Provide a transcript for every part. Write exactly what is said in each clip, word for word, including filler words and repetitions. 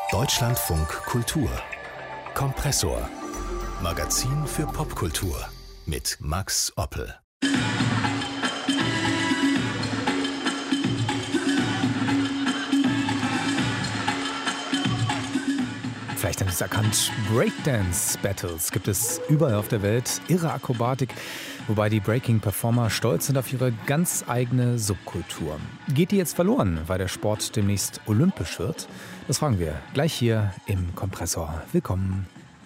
Deutschlandfunk Kultur Kompressor. Magazin für Popkultur mit Max Oppel. Vielleicht haben Sie es erkannt, Breakdance-Battles gibt es überall auf der Welt, irre Akrobatik, wobei die Breaking-Performer stolz sind auf ihre ganz eigene Subkultur. Geht die jetzt verloren, weil der Sport demnächst olympisch wird? Das fragen wir gleich hier im Kompressor. Willkommen.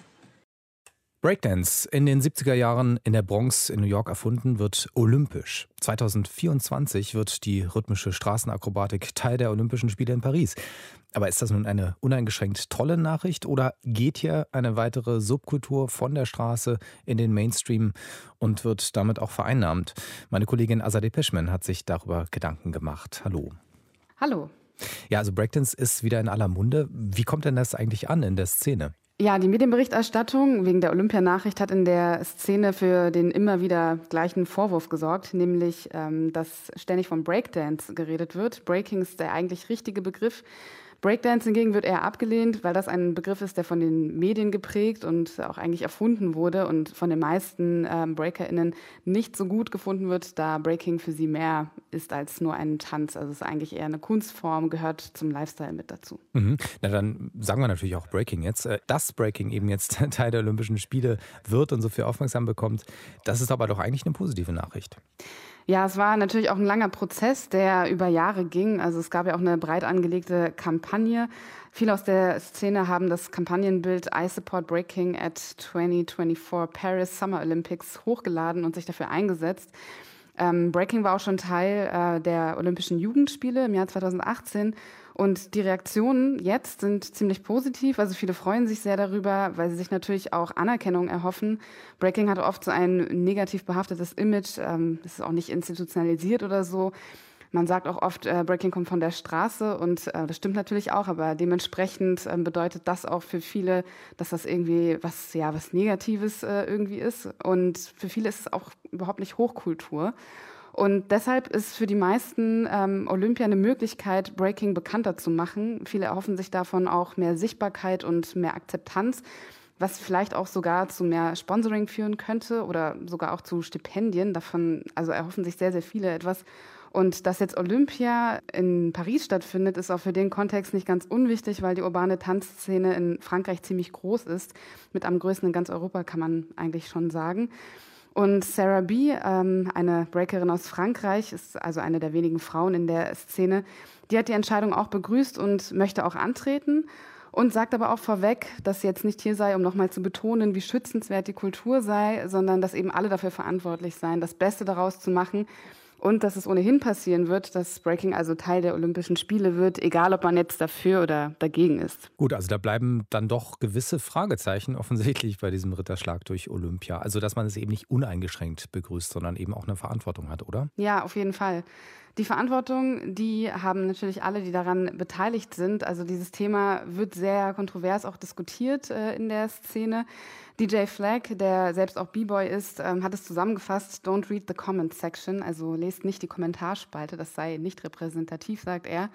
Breakdance, in den siebziger Jahren in der Bronx in New York erfunden, wird olympisch. zweitausendvierundzwanzig wird die rhythmische Straßenakrobatik Teil der Olympischen Spiele in Paris. Aber ist das nun eine uneingeschränkt tolle Nachricht oder geht hier eine weitere Subkultur von der Straße in den Mainstream und wird damit auch vereinnahmt? Meine Kollegin Azadeh Peschman hat sich darüber Gedanken gemacht. Hallo. Hallo. Ja, also Breakdance ist wieder in aller Munde. Wie kommt denn das eigentlich an in der Szene? Ja, die Medienberichterstattung wegen der Olympianachricht hat in der Szene für den immer wieder gleichen Vorwurf gesorgt, nämlich, ähm, dass ständig vom Breakdance geredet wird. Breaking ist der eigentlich richtige Begriff. Breakdance hingegen wird eher abgelehnt, weil das ein Begriff ist, der von den Medien geprägt und auch eigentlich erfunden wurde und von den meisten ähm, BreakerInnen nicht so gut gefunden wird, da Breaking für sie mehr ist als nur ein Tanz. Also es ist eigentlich eher eine Kunstform, gehört zum Lifestyle mit dazu. Mhm. Na dann sagen wir natürlich auch Breaking jetzt. Dass Breaking eben jetzt Teil der Olympischen Spiele wird und so viel Aufmerksamkeit bekommt, das ist aber doch eigentlich eine positive Nachricht. Ja, es war natürlich auch ein langer Prozess, der über Jahre ging. Also es gab ja auch eine breit angelegte Kampagne. Viele aus der Szene haben das Kampagnenbild I Support Breaking at zwanzig vierundzwanzig Paris Summer Olympics hochgeladen und sich dafür eingesetzt. Ähm, Breaking war auch schon Teil äh, der Olympischen Jugendspiele im Jahr zweitausendachtzehn. Und die Reaktionen jetzt sind ziemlich positiv. Also viele freuen sich sehr darüber, weil sie sich natürlich auch Anerkennung erhoffen. Breaking hat oft so ein negativ behaftetes Image. Ähm, es ist auch nicht institutionalisiert oder so. Man sagt auch oft, äh, Breaking kommt von der Straße und äh, das stimmt natürlich auch, aber dementsprechend äh, bedeutet das auch für viele, dass das irgendwie was, ja, was Negatives äh, irgendwie ist. Und für viele ist es auch überhaupt nicht Hochkultur. Und deshalb ist für die meisten ähm, Olympia eine Möglichkeit, Breaking bekannter zu machen. Viele erhoffen sich davon auch mehr Sichtbarkeit und mehr Akzeptanz, was vielleicht auch sogar zu mehr Sponsoring führen könnte oder sogar auch zu Stipendien. Davon also erhoffen sich sehr, sehr viele etwas. Und dass jetzt Olympia in Paris stattfindet, ist auch für den Kontext nicht ganz unwichtig, weil die urbane Tanzszene in Frankreich ziemlich groß ist. Mit am größten in ganz Europa, kann man eigentlich schon sagen. Und Sarah B., ähm, eine Breakerin aus Frankreich, ist also eine der wenigen Frauen in der Szene, die hat die Entscheidung auch begrüßt und möchte auch antreten und sagt aber auch vorweg, dass sie jetzt nicht hier sei, um nochmal zu betonen, wie schützenswert die Kultur sei, sondern dass eben alle dafür verantwortlich seien, das Beste daraus zu machen. Und dass es ohnehin passieren wird, dass Breaking also Teil der Olympischen Spiele wird, egal ob man jetzt dafür oder dagegen ist. Gut, also da bleiben dann doch gewisse Fragezeichen offensichtlich bei diesem Ritterschlag durch Olympia. Also dass man es eben nicht uneingeschränkt begrüßt, sondern eben auch eine Verantwortung hat, oder? Ja, auf jeden Fall. Die Verantwortung, die haben natürlich alle, die daran beteiligt sind. Also dieses Thema wird sehr kontrovers auch diskutiert äh, in der Szene. D J Flag, der selbst auch B-Boy ist, ähm, hat es zusammengefasst, don't read the comment section, also lest nicht die Kommentarspalte, das sei nicht repräsentativ, sagt er.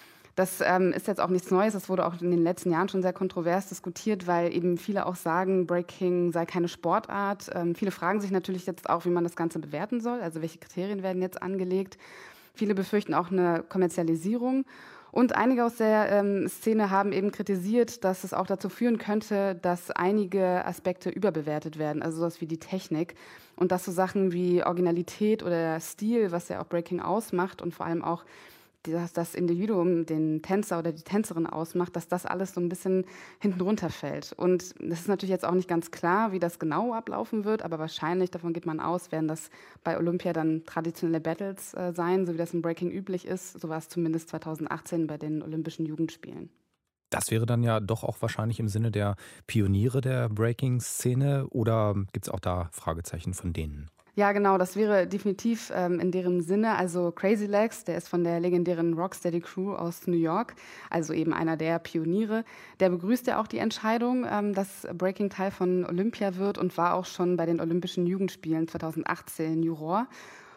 Das ähm, ist jetzt auch nichts Neues, das wurde auch in den letzten Jahren schon sehr kontrovers diskutiert, weil eben viele auch sagen, Breaking sei keine Sportart. Ähm, viele fragen sich natürlich jetzt auch, wie man das Ganze bewerten soll, also welche Kriterien werden jetzt angelegt. Viele befürchten auch eine Kommerzialisierung. Und einige aus der ähm, Szene haben eben kritisiert, dass es auch dazu führen könnte, dass einige Aspekte überbewertet werden, also sowas wie die Technik. Und dass so Sachen wie Originalität oder Stil, was ja auch Breaking ausmacht und vor allem auch das, das Individuum, den Tänzer oder die Tänzerin ausmacht, dass das alles so ein bisschen hinten runterfällt. Und das ist natürlich jetzt auch nicht ganz klar, wie das genau ablaufen wird, aber wahrscheinlich, davon geht man aus, werden das bei Olympia dann traditionelle Battles äh, sein, so wie das im Breaking üblich ist. So war es zumindest zweitausendachtzehn bei den Olympischen Jugendspielen. Das wäre dann ja doch auch wahrscheinlich im Sinne der Pioniere der Breaking-Szene oder gibt es auch da Fragezeichen von denen? Ja, genau, das wäre definitiv ähm, in deren Sinne. Also Crazy Legs, der ist von der legendären Rocksteady Crew aus New York, also eben einer der Pioniere. Der begrüßt ja auch die Entscheidung, ähm, dass Breaking Teil von Olympia wird und war auch schon bei den Olympischen Jugendspielen zweitausendachtzehn Juror.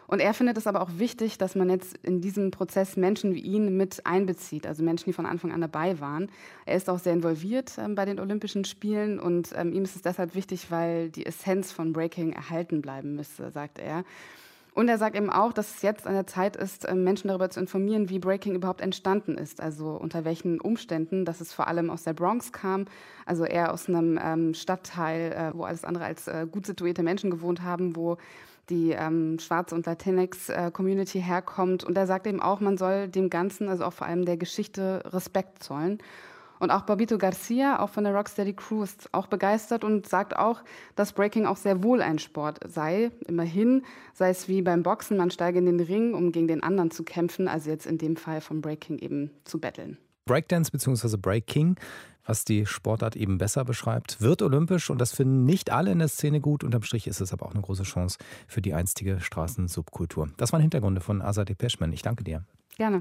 Und er findet es aber auch wichtig, dass man jetzt in diesem Prozess Menschen wie ihn mit einbezieht, also Menschen, die von Anfang an dabei waren. Er ist auch sehr involviert ähm, bei den Olympischen Spielen und ähm, ihm ist es deshalb wichtig, weil die Essenz von Breaking erhalten bleiben müsste, sagt er. Und er sagt eben auch, dass es jetzt an der Zeit ist, Menschen darüber zu informieren, wie Breaking überhaupt entstanden ist, also unter welchen Umständen, dass es vor allem aus der Bronx kam, also eher aus einem ähm, Stadtteil, äh, wo alles andere als äh, gut situierte Menschen gewohnt haben, wo die ähm, schwarze und Latinx-Community äh, herkommt. Und er sagt eben auch, man soll dem Ganzen, also auch vor allem der Geschichte, Respekt zollen. Und auch Bobbito Garcia, auch von der Rocksteady Crew, ist auch begeistert und sagt auch, dass Breaking auch sehr wohl ein Sport sei. Immerhin sei es wie beim Boxen, man steige in den Ring, um gegen den anderen zu kämpfen, also jetzt in dem Fall vom Breaking eben zu betteln. Breakdance bzw. Breaking, was die Sportart eben besser beschreibt, wird olympisch und das finden nicht alle in der Szene gut. Unterm Strich ist es aber auch eine große Chance für die einstige Straßensubkultur. Das waren Hintergründe von Azadeh Peschman. Ich danke dir. Gerne.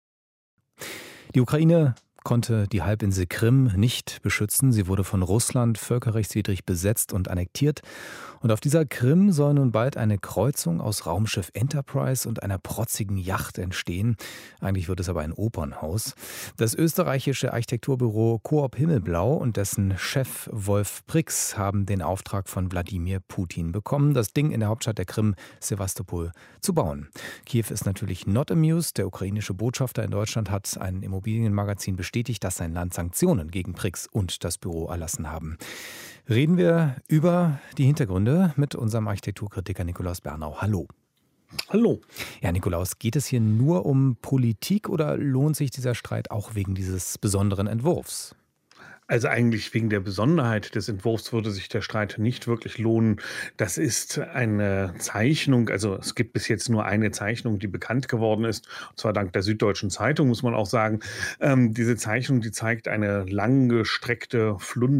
Die Ukraine konnte die Halbinsel Krim nicht beschützen. Sie wurde von Russland völkerrechtswidrig besetzt und annektiert. Und auf dieser Krim soll nun bald eine Kreuzung aus Raumschiff Enterprise und einer protzigen Yacht entstehen. Eigentlich wird es aber ein Opernhaus. Das österreichische Architekturbüro Coop Himmelblau und dessen Chef Wolf Prix haben den Auftrag von Wladimir Putin bekommen, das Ding in der Hauptstadt der Krim, Sewastopol, zu bauen. Kiew ist natürlich not amused. Der ukrainische Botschafter in Deutschland hat ein Immobilienmagazin bestätigt, dass sein Land Sanktionen gegen Prix und das Büro erlassen haben. Reden wir über die Hintergründe mit unserem Architekturkritiker Nikolaus Bernau. Hallo. Hallo. Ja, Nikolaus, geht es hier nur um Politik oder lohnt sich dieser Streit auch wegen dieses besonderen Entwurfs? Also eigentlich wegen der Besonderheit des Entwurfs würde sich der Streit nicht wirklich lohnen. Das ist eine Zeichnung, also es gibt bis jetzt nur eine Zeichnung, die bekannt geworden ist, und zwar dank der Süddeutschen Zeitung, muss man auch sagen. Ähm, diese Zeichnung, die zeigt eine langgestreckte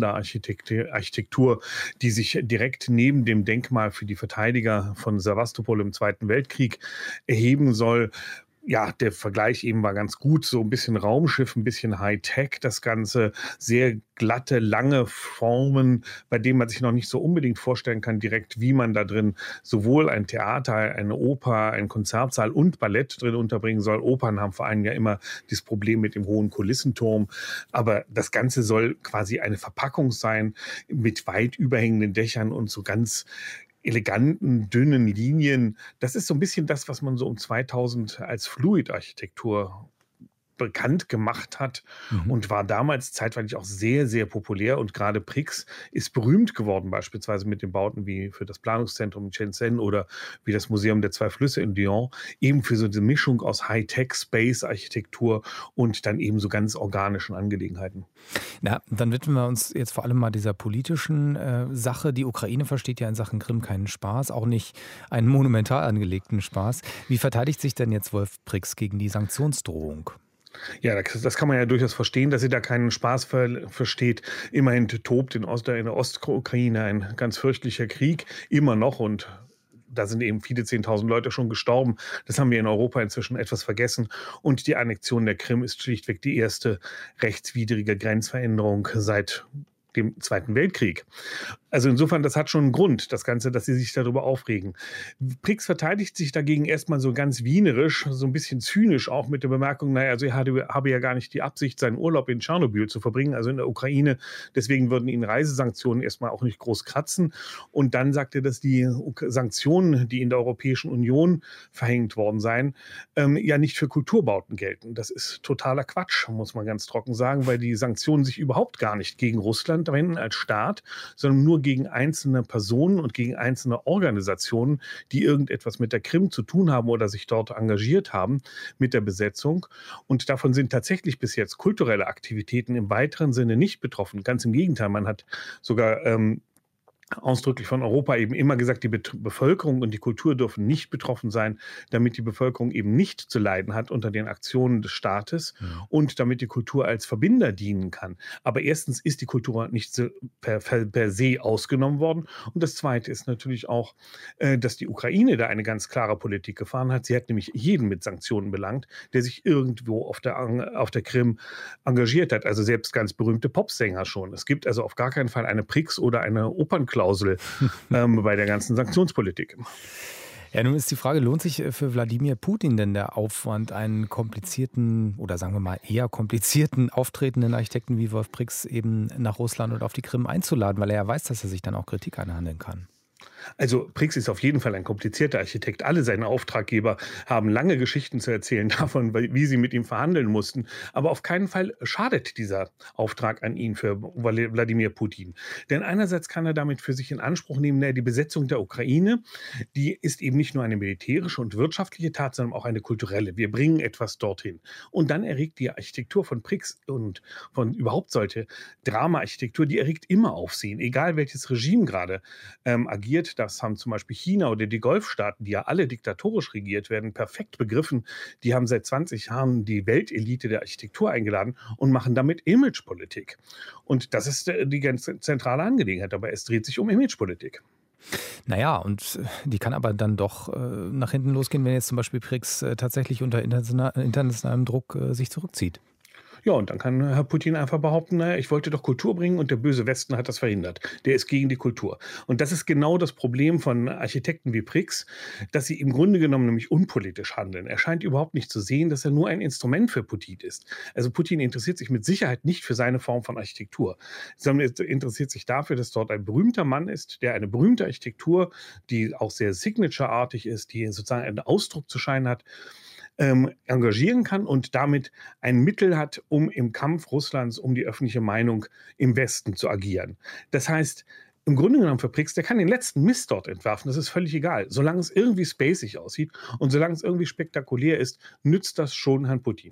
Flunder-Architektur, die sich direkt neben dem Denkmal für die Verteidiger von Sewastopol im Zweiten Weltkrieg erheben soll. Ja, der Vergleich eben war ganz gut, so ein bisschen Raumschiff, ein bisschen Hightech, das Ganze, sehr glatte, lange Formen, bei denen man sich noch nicht so unbedingt vorstellen kann direkt, wie man da drin sowohl ein Theater, eine Oper, ein Konzertsaal und Ballett drin unterbringen soll. Opern haben vor allem ja immer das Problem mit dem hohen Kulissenturm, aber das Ganze soll quasi eine Verpackung sein mit weit überhängenden Dächern und so ganz eleganten, dünnen Linien. Das ist so ein bisschen das, was man so um zweitausend als Fluid-Architektur bekannt gemacht hat mhm. und war damals zeitweilig auch sehr, sehr populär. Und gerade Prix ist berühmt geworden, beispielsweise mit den Bauten wie für das Planungszentrum in Shenzhen oder wie das Museum der zwei Flüsse in Lyon, eben für so eine Mischung aus Hightech-Space-Architektur und dann eben so ganz organischen Angelegenheiten. Na, dann widmen wir uns jetzt vor allem mal dieser politischen äh, Sache. Die Ukraine versteht ja in Sachen Krim keinen Spaß, auch nicht einen monumental angelegten Spaß. Wie verteidigt sich denn jetzt Wolf Prix gegen die Sanktionsdrohung? Ja, das, das kann man ja durchaus verstehen, dass sie da keinen Spaß ver, versteht. Immerhin tobt in, Ost, in der Ostukraine ein ganz fürchtlicher Krieg, immer noch, und da sind eben viele zehntausend Leute schon gestorben. Das haben wir in Europa inzwischen etwas vergessen. Und die Annexion der Krim ist schlichtweg die erste rechtswidrige Grenzveränderung seit dem Zweiten Weltkrieg. Also insofern, das hat schon einen Grund, das Ganze, dass sie sich darüber aufregen. Prix verteidigt sich dagegen erstmal so ganz wienerisch, so ein bisschen zynisch auch mit der Bemerkung, naja, also er hatte, habe ja gar nicht die Absicht, seinen Urlaub in Tschernobyl zu verbringen, also in der Ukraine. Deswegen würden ihn Reisesanktionen erstmal auch nicht groß kratzen. Und dann sagt er, dass die Sanktionen, die in der Europäischen Union verhängt worden seien, ähm, ja nicht für Kulturbauten gelten. Das ist totaler Quatsch, muss man ganz trocken sagen, weil die Sanktionen sich überhaupt gar nicht gegen Russland wenden als Staat, sondern nur gegen einzelne Personen und gegen einzelne Organisationen, die irgendetwas mit der Krim zu tun haben oder sich dort engagiert haben mit der Besetzung. Und davon sind tatsächlich bis jetzt kulturelle Aktivitäten im weiteren Sinne nicht betroffen. Ganz im Gegenteil, man hat sogar ähm, ausdrücklich von Europa eben immer gesagt, die Be- Bevölkerung und die Kultur dürfen nicht betroffen sein, damit die Bevölkerung eben nicht zu leiden hat unter den Aktionen des Staates ja. und damit die Kultur als Verbinder dienen kann. Aber erstens ist die Kultur nicht so per, per, per se ausgenommen worden. Und das Zweite ist natürlich auch, äh, dass die Ukraine da eine ganz klare Politik gefahren hat. Sie hat nämlich jeden mit Sanktionen belangt, der sich irgendwo auf der, auf der Krim engagiert hat. Also selbst ganz berühmte Popsänger schon. Es gibt also auf gar keinen Fall eine Prix oder eine Opernklausel ähm, bei der ganzen Sanktionspolitik. Ja, nun ist die Frage, lohnt sich für Wladimir Putin denn der Aufwand, einen komplizierten oder sagen wir mal eher komplizierten auftretenden Architekten wie Wolf Prix eben nach Russland und auf die Krim einzuladen, weil er ja weiß, dass er sich dann auch Kritik einhandeln kann? Also Prix ist auf jeden Fall ein komplizierter Architekt. Alle seine Auftraggeber haben lange Geschichten zu erzählen davon, wie sie mit ihm verhandeln mussten. Aber auf keinen Fall schadet dieser Auftrag an ihn für Wladimir Putin. Denn einerseits kann er damit für sich in Anspruch nehmen, naja, die Besetzung der Ukraine, die ist eben nicht nur eine militärische und wirtschaftliche Tat, sondern auch eine kulturelle. Wir bringen etwas dorthin. Und dann erregt die Architektur von Prix und von überhaupt solche Drama-Architektur, die erregt immer Aufsehen, egal welches Regime gerade ähm, agiert. Das haben zum Beispiel China oder die Golfstaaten, die ja alle diktatorisch regiert werden, perfekt begriffen. Die haben seit zwanzig Jahren die Weltelite der Architektur eingeladen und machen damit Imagepolitik. Und das ist die ganz zentrale Angelegenheit. Aber es dreht sich um Imagepolitik. Naja, und die kann aber dann doch äh, nach hinten losgehen, wenn jetzt zum Beispiel Prix äh, tatsächlich unter international, internationalem Druck äh, sich zurückzieht. Ja, und dann kann Herr Putin einfach behaupten, naja, ich wollte doch Kultur bringen und der böse Westen hat das verhindert. Der ist gegen die Kultur. Und das ist genau das Problem von Architekten wie Prix, dass sie im Grunde genommen nämlich unpolitisch handeln. Er scheint überhaupt nicht zu sehen, dass er nur ein Instrument für Putin ist. Also Putin interessiert sich mit Sicherheit nicht für seine Form von Architektur, sondern er interessiert sich dafür, dass dort ein berühmter Mann ist, der eine berühmte Architektur, die auch sehr signature-artig ist, die sozusagen einen Ausdruck zu scheinen hat, Ähm, engagieren kann und damit ein Mittel hat, um im Kampf Russlands um die öffentliche Meinung im Westen zu agieren. Das heißt, im Grunde genommen für Prix, der kann den letzten Mist dort entwerfen, das ist völlig egal. Solange es irgendwie spacig aussieht und solange es irgendwie spektakulär ist, nützt das schon Herrn Putin.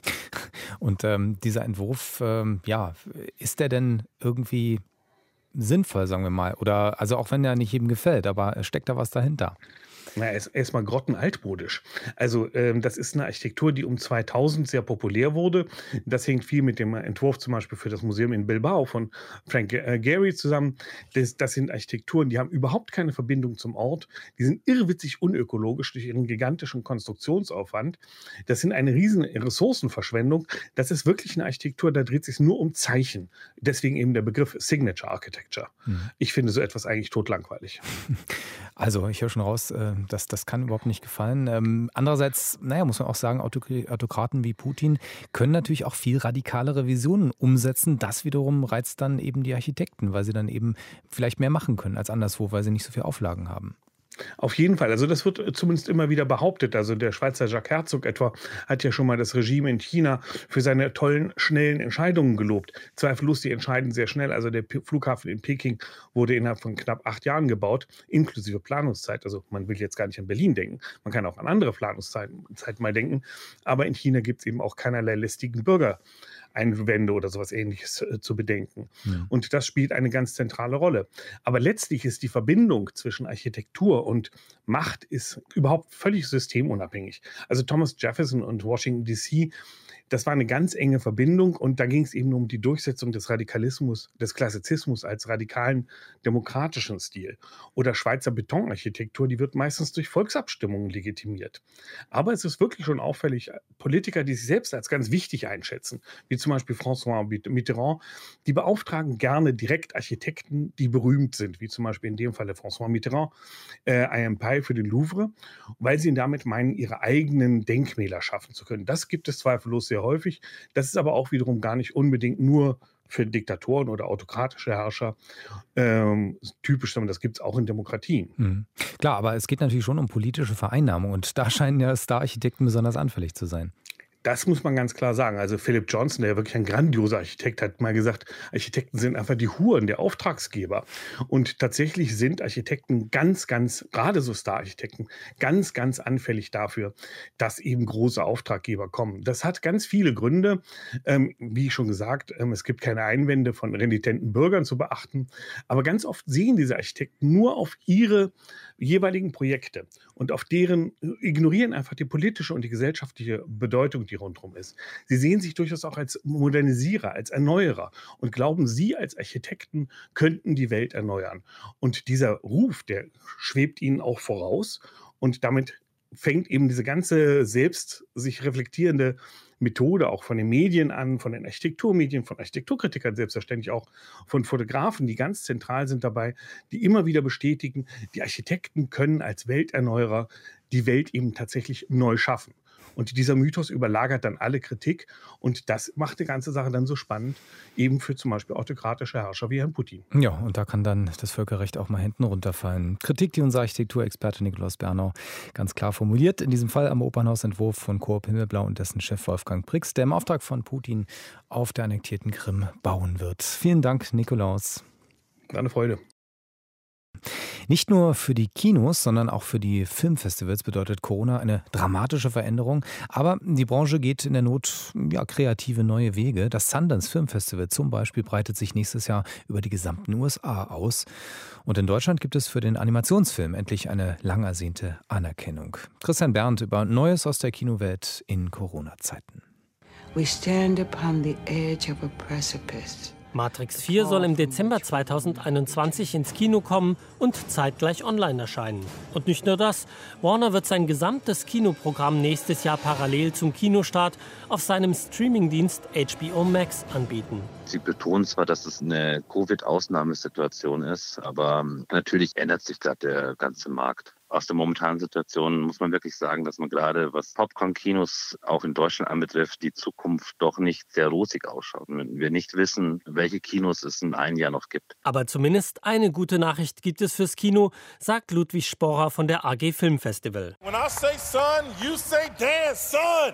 Und ähm, dieser Entwurf, ähm, ja, ist der denn irgendwie sinnvoll, sagen wir mal? Oder, also auch wenn der nicht jedem gefällt, aber steckt da was dahinter? Na, er ist erstmal grottenaltmodisch. Also ähm, das ist eine Architektur, die um zweitausend sehr populär wurde. Das hängt viel mit dem Entwurf zum Beispiel für das Museum in Bilbao von Frank äh, Gehry zusammen. Das, das sind Architekturen, die haben überhaupt keine Verbindung zum Ort. Die sind irrwitzig unökologisch durch ihren gigantischen Konstruktionsaufwand. Das sind eine riesen Ressourcenverschwendung. Das ist wirklich eine Architektur, da dreht es sich nur um Zeichen. Deswegen eben der Begriff Signature Architecture. Hm. Ich finde so etwas eigentlich totlangweilig. Also ich höre schon raus, äh Das, das kann überhaupt nicht gefallen. Ähm, andererseits, naja, muss man auch sagen, Autokraten wie Putin können natürlich auch viel radikalere Visionen umsetzen. Das wiederum reizt dann eben die Architekten, weil sie dann eben vielleicht mehr machen können als anderswo, weil sie nicht so viele Auflagen haben. Auf jeden Fall. Also das wird zumindest immer wieder behauptet. Also der Schweizer Jacques Herzog etwa hat ja schon mal das Regime in China für seine tollen, schnellen Entscheidungen gelobt. Zweifellos, die entscheiden sehr schnell. Also der P- Flughafen in Peking wurde innerhalb von knapp acht Jahren gebaut, inklusive Planungszeit. Also man will jetzt gar nicht an Berlin denken. Man kann auch an andere Planungszeiten Zeiten mal denken. Aber in China gibt es eben auch keinerlei lästigen Bürger. Einwände oder sowas Ähnliches äh, zu bedenken. Ja. Und das spielt eine ganz zentrale Rolle. Aber letztlich ist die Verbindung zwischen Architektur und Macht ist überhaupt völlig systemunabhängig. Also Thomas Jefferson und Washington D C, das war eine ganz enge Verbindung und da ging es eben um die Durchsetzung des Radikalismus, des Klassizismus als radikalen demokratischen Stil. Oder Schweizer Betonarchitektur, die wird meistens durch Volksabstimmungen legitimiert. Aber es ist wirklich schon auffällig, Politiker, die sich selbst als ganz wichtig einschätzen, wie zum Beispiel François Mitterrand, die beauftragen gerne direkt Architekten, die berühmt sind, wie zum Beispiel in dem Falle François Mitterrand, äh, I am Pie für den Louvre, weil sie damit meinen, ihre eigenen Denkmäler schaffen zu können. Das gibt es zweifellos sehr häufig. Das ist aber auch wiederum gar nicht unbedingt nur für Diktatoren oder autokratische Herrscher ähm, typisch, sondern das gibt es auch in Demokratien. Mhm. Klar, aber es geht natürlich schon um politische Vereinnahmung und da scheinen ja Star-Architekten besonders anfällig zu sein. Das muss man ganz klar sagen. Also Philip Johnson, der wirklich ein grandioser Architekt, hat mal gesagt, Architekten sind einfach die Huren der Auftragsgeber. Und tatsächlich sind Architekten ganz, ganz, gerade so Star-Architekten, ganz, ganz anfällig dafür, dass eben große Auftraggeber kommen. Das hat ganz viele Gründe. Ähm, wie schon gesagt, ähm, es gibt keine Einwände von renitenten Bürgern zu beachten. Aber ganz oft sehen diese Architekten nur auf ihre jeweiligen Projekte und auf deren, ignorieren einfach die politische und die gesellschaftliche Bedeutung, die rundherum ist. Sie sehen sich durchaus auch als Modernisierer, als Erneuerer und glauben, sie als Architekten könnten die Welt erneuern. Und dieser Ruf, der schwebt ihnen auch voraus und damit fängt eben diese ganze selbst sich reflektierende Methode auch von den Medien an, von den Architekturmedien, von Architekturkritikern selbstverständlich auch, von Fotografen, die ganz zentral sind dabei, die immer wieder bestätigen, die Architekten können als Welterneuerer die Welt eben tatsächlich neu schaffen. Und dieser Mythos überlagert dann alle Kritik und das macht die ganze Sache dann so spannend, eben für zum Beispiel autokratische Herrscher wie Herrn Putin. Ja, und da kann dann das Völkerrecht auch mal hinten runterfallen. Kritik, die unser Architekturexperte Nikolaus Bernau ganz klar formuliert. In diesem Fall am Opernhausentwurf von Coop Himmelblau und dessen Chef Wolfgang Prix, der im Auftrag von Putin auf der annektierten Krim bauen wird. Vielen Dank, Nikolaus. War eine Freude. Nicht nur für die Kinos, sondern auch für die Filmfestivals bedeutet Corona eine dramatische Veränderung. Aber die Branche geht in der Not ja, kreative neue Wege. Das Sundance Film Festival zum Beispiel breitet sich nächstes Jahr über die gesamten U S A aus. Und in Deutschland gibt es für den Animationsfilm endlich eine lang ersehnte Anerkennung. Christian Berndt über Neues aus der Kinowelt in Corona-Zeiten. We stand upon the edge of a precipice. Matrix vier soll im Dezember zweitausendeinundzwanzig ins Kino kommen und zeitgleich online erscheinen. Und nicht nur das, Warner wird sein gesamtes Kinoprogramm nächstes Jahr parallel zum Kinostart auf seinem Streamingdienst H B O Max anbieten. Sie betonen zwar, dass es eine Covid-Ausnahmesituation ist, aber natürlich ändert sich gerade der ganze Markt. Aus der momentanen Situation muss man wirklich sagen, dass man gerade, was Popcorn-Kinos auch in Deutschland anbetrifft, die Zukunft doch nicht sehr rosig ausschaut. Wenn wir nicht wissen, welche Kinos es in einem Jahr noch gibt. Aber zumindest eine gute Nachricht gibt es fürs Kino, sagt Ludwig Sporrer von der A G Filmfestival. When I say son, you say dance, son!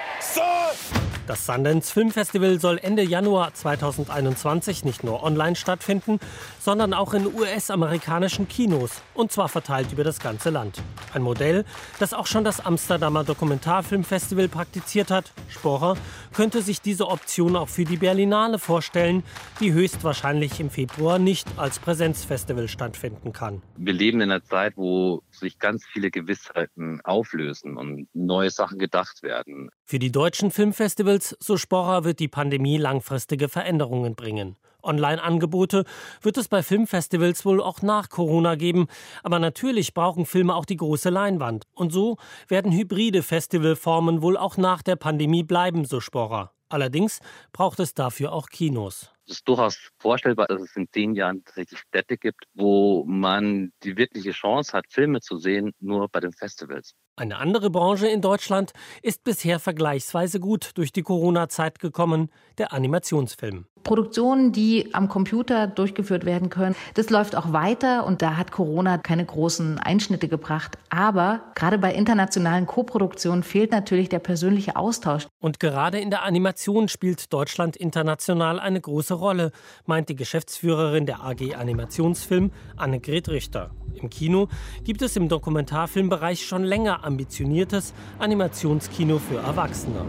Son! Das Sundance Film Festival soll Ende Januar zweitausendeinundzwanzig nicht nur online stattfinden, sondern auch in U S-amerikanischen Kinos, und zwar verteilt über das ganze Land. Ein Modell, das auch schon das Amsterdamer Dokumentarfilmfestival praktiziert hat. Sporrer könnte sich diese Option auch für die Berlinale vorstellen, die höchstwahrscheinlich im Februar nicht als Präsenzfestival stattfinden kann. Wir leben in einer Zeit, wo sich ganz viele Gewissheiten auflösen und neue Sachen gedacht werden. Für die deutschen Filmfestivals, so Sporrer, wird die Pandemie langfristige Veränderungen bringen. Online-Angebote wird es bei Filmfestivals wohl auch nach Corona geben. Aber natürlich brauchen Filme auch die große Leinwand. Und so werden hybride Festivalformen wohl auch nach der Pandemie bleiben, so Sporrer. Allerdings braucht es dafür auch Kinos. Es ist durchaus vorstellbar, dass es in zehn Jahren tatsächlich Städte gibt, wo man die wirkliche Chance hat, Filme zu sehen, nur bei den Festivals. Eine andere Branche in Deutschland ist bisher vergleichsweise gut durch die Corona-Zeit gekommen, der Animationsfilm. Produktionen, die am Computer durchgeführt werden können, das läuft auch weiter und da hat Corona keine großen Einschnitte gebracht. Aber gerade bei internationalen Koproduktionen fehlt natürlich der persönliche Austausch. Und gerade in der Animation spielt Deutschland international eine große Rolle, meint die Geschäftsführerin der A G Animationsfilm, Annegret Richter. Im Kino gibt es im Dokumentarfilmbereich schon länger ambitioniertes Animationskino für Erwachsene.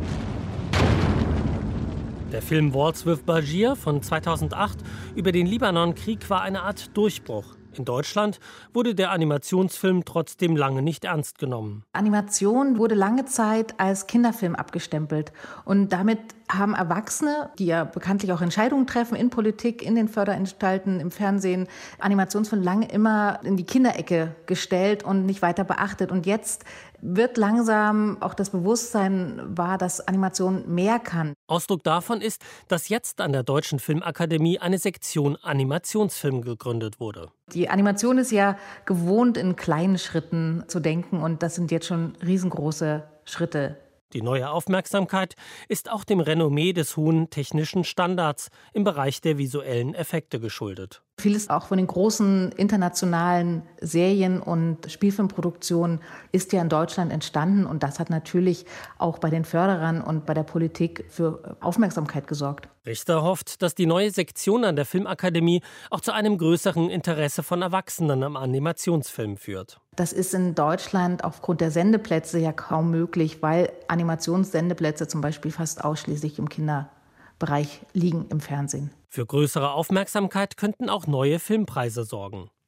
Der Film Waltz with Bashir von zweitausendacht über den Libanonkrieg war eine Art Durchbruch. In Deutschland wurde der Animationsfilm trotzdem lange nicht ernst genommen. Animation wurde lange Zeit als Kinderfilm abgestempelt. Und damit haben Erwachsene, die ja bekanntlich auch Entscheidungen treffen in Politik, in den Förderanstalten, im Fernsehen, Animationsfilm lange immer in die Kinderecke gestellt und nicht weiter beachtet. Und jetzt wird langsam auch das Bewusstsein wahr, dass Animation mehr kann. Ausdruck davon ist, dass jetzt an der Deutschen Filmakademie eine Sektion Animationsfilm gegründet wurde. Die Animation ist ja gewohnt, in kleinen Schritten zu denken und das sind jetzt schon riesengroße Schritte. Die neue Aufmerksamkeit ist auch dem Renommee des hohen technischen Standards im Bereich der visuellen Effekte geschuldet. Vieles auch von den großen internationalen Serien- und Spielfilmproduktionen ist ja in Deutschland entstanden und das hat natürlich auch bei den Förderern und bei der Politik für Aufmerksamkeit gesorgt. Richter hofft, dass die neue Sektion an der Filmakademie auch zu einem größeren Interesse von Erwachsenen am Animationsfilm führt. Das ist in Deutschland aufgrund der Sendeplätze ja kaum möglich, weil Animationssendeplätze zum Beispiel fast ausschließlich im Kinderbereich liegen im Fernsehen. Für größere Aufmerksamkeit könnten auch neue Filmpreise sorgen.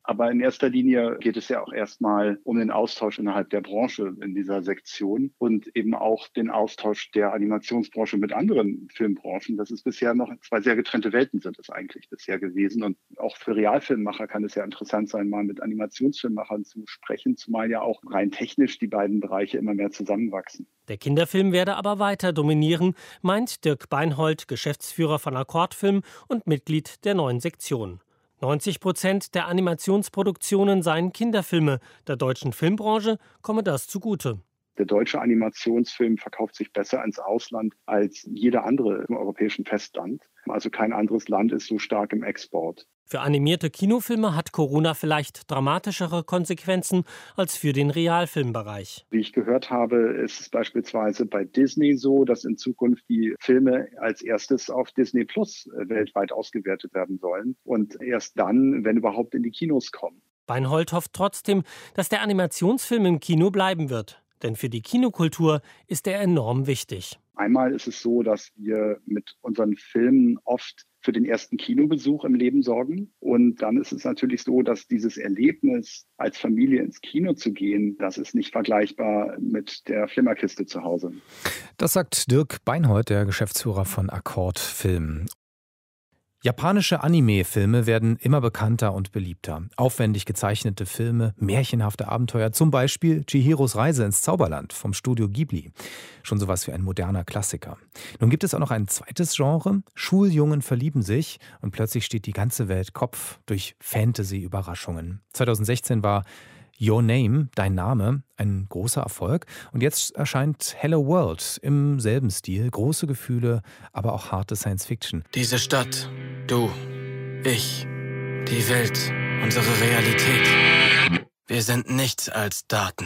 Aber in erster Linie geht es ja auch erstmal um den Austausch innerhalb der Branche in dieser Sektion und eben auch den Austausch der Animationsbranche mit anderen Filmbranchen. Das ist bisher noch zwei sehr getrennte Welten sind es eigentlich bisher gewesen. Und auch für Realfilmmacher kann es ja interessant sein, mal mit Animationsfilmemachern zu sprechen, zumal ja auch rein technisch die beiden Bereiche immer mehr zusammenwachsen. Der Kinderfilm werde aber weiter dominieren, meint Dirk Beinhold, Geschäftsführer von Akkordfilm und Mitglied der neuen Sektion. neunzig Prozent der Animationsproduktionen seien Kinderfilme. Der deutschen Filmbranche komme das zugute. Der deutsche Animationsfilm verkauft sich besser ins Ausland als jeder andere im europäischen Festland. Also kein anderes Land ist so stark im Export. Für animierte Kinofilme hat Corona vielleicht dramatischere Konsequenzen als für den Realfilmbereich. Wie ich gehört habe, ist es beispielsweise bei Disney so, dass in Zukunft die Filme als erstes auf Disney Plus weltweit ausgewertet werden sollen und erst dann, wenn überhaupt, in die Kinos kommen. Beinhold hofft trotzdem, dass der Animationsfilm im Kino bleiben wird. Denn für die Kinokultur ist er enorm wichtig. Einmal ist es so, dass wir mit unseren Filmen oft für den ersten Kinobesuch im Leben sorgen. Und dann ist es natürlich so, dass dieses Erlebnis, als Familie ins Kino zu gehen, das ist nicht vergleichbar mit der Flimmerkiste zu Hause. Das sagt Dirk Beinhold, der Geschäftsführer von Akkordfilm. Japanische Anime-Filme werden immer bekannter und beliebter. Aufwendig gezeichnete Filme, märchenhafte Abenteuer, zum Beispiel Chihiros Reise ins Zauberland vom Studio Ghibli. Schon sowas wie ein moderner Klassiker. Nun gibt es auch noch ein zweites Genre. Schuljungen verlieben sich und plötzlich steht die ganze Welt Kopf durch Fantasy-Überraschungen. zweitausendsechzehn war Your Name, dein Name, ein großer Erfolg. Und jetzt erscheint Hello World im selben Stil. Große Gefühle, aber auch harte Science-Fiction. Diese Stadt, du, ich, die Welt, unsere Realität. Wir sind nichts als Daten.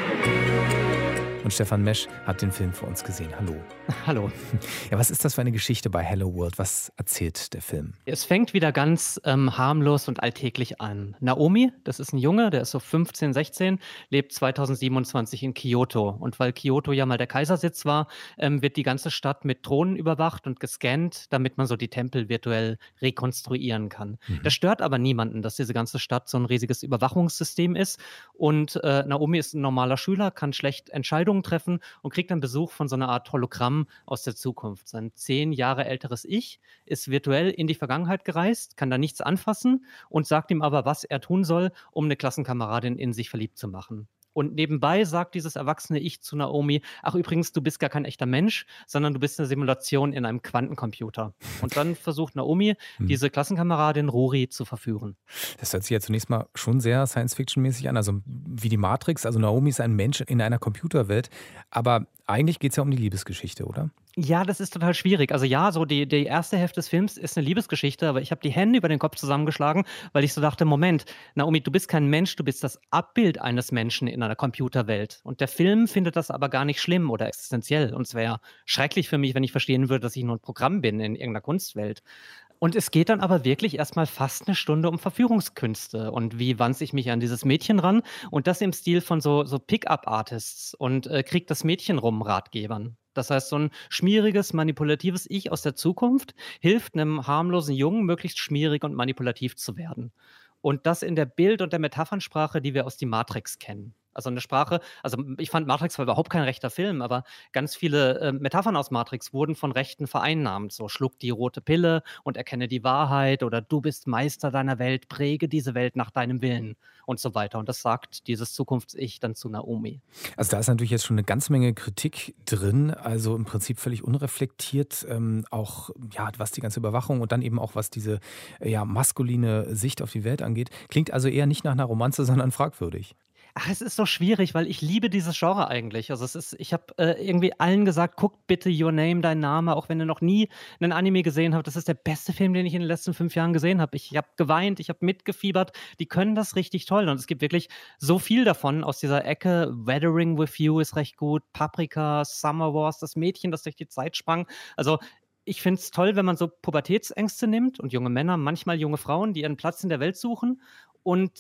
Und Stefan Mesch hat den Film für uns gesehen. Hallo. Hallo. Ja, was ist das für eine Geschichte bei Hello World? Was erzählt der Film? Es fängt wieder ganz ähm, harmlos und alltäglich an. Naomi, das ist ein Junge, der ist so fünfzehn, sechzehn, lebt zweitausendsiebenundzwanzig in Kyoto. Und weil Kyoto ja mal der Kaisersitz war, ähm, wird die ganze Stadt mit Drohnen überwacht und gescannt, damit man so die Tempel virtuell rekonstruieren kann. Mhm. Das stört aber niemanden, dass diese ganze Stadt so ein riesiges Überwachungssystem ist. Und äh, Naomi ist ein normaler Schüler, kann schlecht Entscheidungen treffen und kriegt dann Besuch von so einer Art Hologramm aus der Zukunft. Sein zehn Jahre älteres Ich ist virtuell in die Vergangenheit gereist, kann da nichts anfassen und sagt ihm aber, was er tun soll, um eine Klassenkameradin in sich verliebt zu machen. Und nebenbei sagt dieses erwachsene Ich zu Naomi, ach übrigens, du bist gar kein echter Mensch, sondern du bist eine Simulation in einem Quantencomputer. Und dann versucht Naomi, hm. diese Klassenkameradin Ruri zu verführen. Das hört sich ja zunächst mal schon sehr Science-Fiction-mäßig an, also wie die Matrix. Also Naomi ist ein Mensch in einer Computerwelt, aber eigentlich geht es ja um die Liebesgeschichte, oder? Ja, das ist total schwierig. Also ja, so die, die erste Hälfte des Films ist eine Liebesgeschichte, aber ich habe die Hände über den Kopf zusammengeschlagen, weil ich so dachte, Moment, Naomi, du bist kein Mensch, du bist das Abbild eines Menschen in einer Computerwelt. Und der Film findet das aber gar nicht schlimm oder existenziell. Und es wäre schrecklich für mich, wenn ich verstehen würde, dass ich nur ein Programm bin in irgendeiner Kunstwelt. Und es geht dann aber wirklich erstmal fast eine Stunde um Verführungskünste und wie wanze ich mich an dieses Mädchen ran und das im Stil von so, so Pick-up-Artists und äh, kriegt das Mädchen rum Ratgebern. Das heißt, so ein schmieriges, manipulatives Ich aus der Zukunft hilft einem harmlosen Jungen, möglichst schmierig und manipulativ zu werden. Und das in der Bild- und der Metaphernsprache, die wir aus die Matrix kennen. Also eine Sprache, also ich fand Matrix war überhaupt kein rechter Film, aber ganz viele äh, Metaphern aus Matrix wurden von Rechten vereinnahmt. So schluck die rote Pille und erkenne die Wahrheit oder du bist Meister deiner Welt, präge diese Welt nach deinem Willen und so weiter. Und das sagt dieses Zukunfts-Ich dann zu Naomi. Also da ist natürlich jetzt schon eine ganze Menge Kritik drin, also im Prinzip völlig unreflektiert, ähm, auch ja, was die ganze Überwachung und dann eben auch was diese ja, maskuline Sicht auf die Welt angeht. Klingt also eher nicht nach einer Romanze, sondern fragwürdig. Ach, es ist so schwierig, weil ich liebe dieses Genre eigentlich. Also es ist, ich habe äh, irgendwie allen gesagt, guckt bitte Your Name, dein Name, auch wenn ihr noch nie einen Anime gesehen habt. Das ist der beste Film, den ich in den letzten fünf Jahren gesehen habe. Ich habe geweint, ich habe mitgefiebert. Die können das richtig toll und es gibt wirklich so viel davon aus dieser Ecke. Weathering with You ist recht gut, Paprika, Summer Wars, das Mädchen, das durch die Zeit sprang. Also ich finde es toll, wenn man so Pubertätsängste nimmt und junge Männer, manchmal junge Frauen, die ihren Platz in der Welt suchen und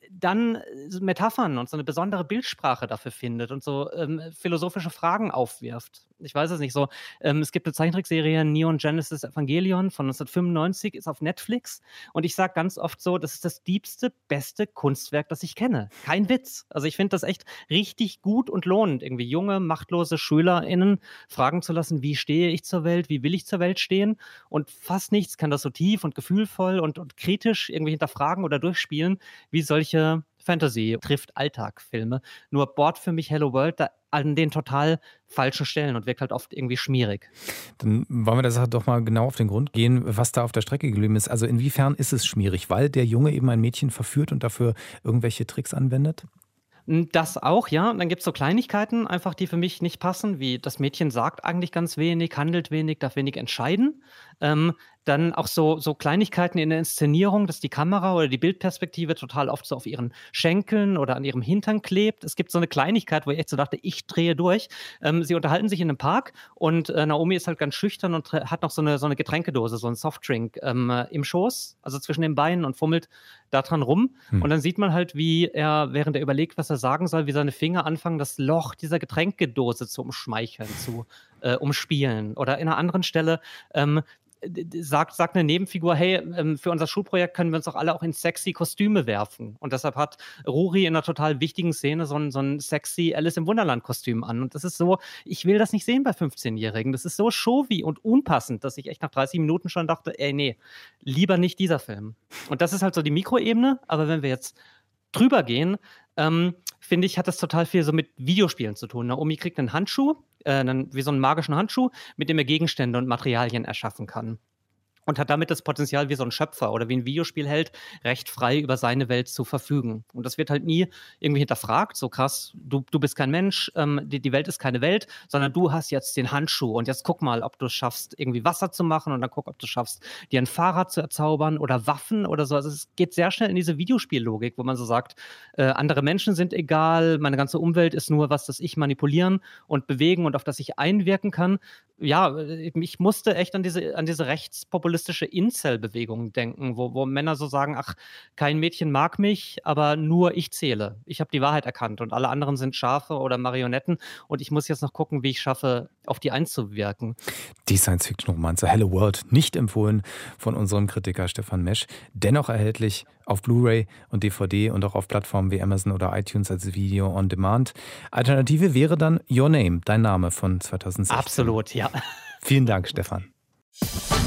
dann Metaphern und so eine besondere Bildsprache dafür findet und so ähm, philosophische Fragen aufwirft. Ich weiß es nicht so. Ähm, es gibt eine Zeichentrickserie Neon Genesis Evangelion von neunzehnhundertfünfundneunzig, ist auf Netflix und ich sage ganz oft so, das ist das diebste, beste Kunstwerk, das ich kenne. Kein Witz. Also ich finde das echt richtig gut und lohnend, irgendwie junge, machtlose SchülerInnen fragen zu lassen, wie stehe ich zur Welt, wie will ich zur Welt stehen, und fast nichts kann das so tief und gefühlvoll und, und kritisch irgendwie hinterfragen oder durchspielen, wie solche Fantasy-trifft-Alltag-Filme. Nur bohrt für mich Hello World da an den total falschen Stellen und wirkt halt oft irgendwie schmierig. Dann wollen wir der Sache doch mal genau auf den Grund gehen, was da auf der Strecke geblieben ist. Also inwiefern ist es schmierig, weil der Junge eben ein Mädchen verführt und dafür irgendwelche Tricks anwendet? Das auch, ja. Und dann gibt es so Kleinigkeiten, einfach die für mich nicht passen, wie das Mädchen sagt eigentlich ganz wenig, handelt wenig, darf wenig entscheiden. Ähm, dann auch so, so Kleinigkeiten in der Inszenierung, dass die Kamera oder die Bildperspektive total oft so auf ihren Schenkeln oder an ihrem Hintern klebt. Es gibt so eine Kleinigkeit, wo ich echt so dachte, ich drehe durch. Ähm, sie unterhalten sich in einem Park und äh, Naomi ist halt ganz schüchtern und hat noch so eine, so eine Getränkedose, so einen Softdrink ähm, im Schoß, also zwischen den Beinen, und fummelt da dran rum. Hm. Und dann sieht man halt, wie er, während er überlegt, was er sagen soll, wie seine Finger anfangen, das Loch dieser Getränkedose zu umschmeicheln, zu äh, umspielen. Oder in einer anderen Stelle ähm, sagt, sagt eine Nebenfigur, hey, ähm, für unser Schulprojekt können wir uns doch alle auch in sexy Kostüme werfen. Und deshalb hat Rory in einer total wichtigen Szene so ein, so ein sexy Alice im Wunderland-Kostüm an. Und das ist so, ich will das nicht sehen bei fünfzehnjährigen. Das ist so showy und unpassend, dass ich echt nach dreißig Minuten schon dachte, ey, nee, lieber nicht dieser Film. Und das ist halt so die Mikroebene. Aber wenn wir jetzt drüber gehen, ähm, finde ich, hat das total viel so mit Videospielen zu tun. Naomi kriegt einen Handschuh, äh, einen, wie so einen magischen Handschuh, mit dem er Gegenstände und Materialien erschaffen kann. Und hat damit das Potenzial, wie so ein Schöpfer oder wie ein Videospielheld, recht frei über seine Welt zu verfügen. Und das wird halt nie irgendwie hinterfragt, so krass, du, du bist kein Mensch, ähm, die, die Welt ist keine Welt, sondern du hast jetzt den Handschuh und jetzt guck mal, ob du es schaffst, irgendwie Wasser zu machen, und dann guck, ob du es schaffst, dir ein Fahrrad zu erzaubern oder Waffen oder so. Also es geht sehr schnell in diese Videospiellogik, wo man so sagt, äh, andere Menschen sind egal, meine ganze Umwelt ist nur was, das ich manipulieren und bewegen und auf das ich einwirken kann. Ja, ich musste echt an diese, an diese rechtspopulistische Incel-Bewegung denken, wo, wo Männer so sagen, ach, kein Mädchen mag mich, aber nur ich zähle. Ich habe die Wahrheit erkannt und alle anderen sind Schafe oder Marionetten und ich muss jetzt noch gucken, wie ich schaffe, auf die einzuwirken. Die Science-Fiction-Romanze Hello World, nicht empfohlen von unserem Kritiker Stefan Mesch, dennoch erhältlich auf Blu-ray und D V D und auch auf Plattformen wie Amazon oder iTunes als Video on Demand. Alternative wäre dann Your Name, dein Name von zweitausendsechzehn. Absolut, ja. Vielen Dank, Stefan.